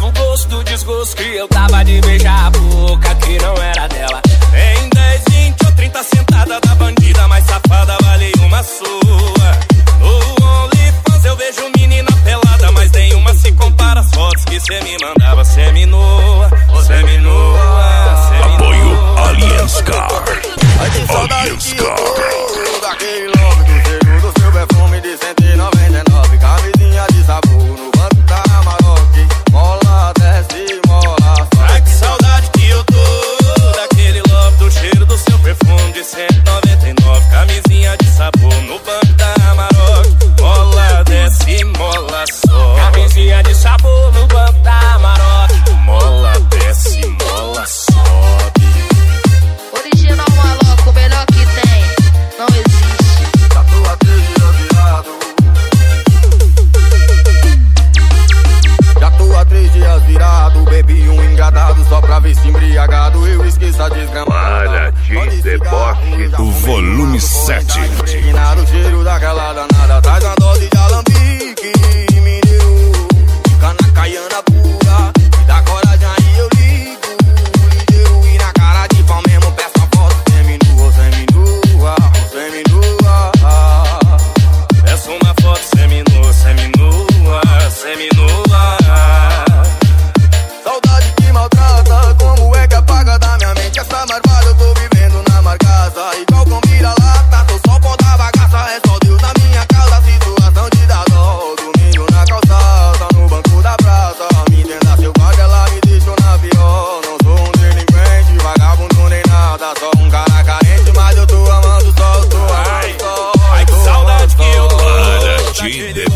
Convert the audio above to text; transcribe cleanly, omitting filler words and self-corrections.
o gosto do desgosto que eu tava de beijar a boca que não era dela. Em 10, 20 ou 30 sentada da bandida mais safada, vale uma sua. No OnlyFans eu vejo menina pelada, mas nenhuma se compara às fotos que cê me mandava. Semi-nua, semi-nua, semi-nua. Apoio Allianz Car. Ai, que saudade que eu tô daquele love, do cheiro do seu perfume de 199. Camisinha de sabor no banco da Amarok. Mola, desce, mola, sobe. Ai, que saudade que eu tô daquele love, do cheiro do seu perfume de 199. Camisinha de sabor no banco da Amarok. Mola, desce, mola, sobe. Camisinha de sabor no banco da Amarok. Mola, desce, mola, sobe. Original maloco, o melhor que tem, não existe. Já tô há 3 dias virado. Já tô há 3 dias virado. Bebi um engradado só pra ver se embriagado eu esqueço a desgramada. Para de deboche. O volume 7. Impregnado o cheiro daquela danada. Traz uma dose de alambique e me deu. Fica na caiana pura. Me dá coragem aí eu ligo. Ligeiro e na cara de pau mesmo peço a foto. Seminua, seminua, seminua. Peço uma foto seminua, seminua, seminua. Saudade que maltrata. Como é que apaga da minha mente essa marvada? Eu tô vivendo na marcasa. Igual com vira-lata. Tô só pó da bagaça. É só Deus na minha casa. Situação de dar dó. Domingo na calçada, no banco da praça. Me entenda seu guarda, ela me deixou na pior. Não sou um delinquente, vagabundo nem nada. Só um cara carente, mas eu tô amando só. Tô amando só. Ai, que saudade que eu tô Para de daquele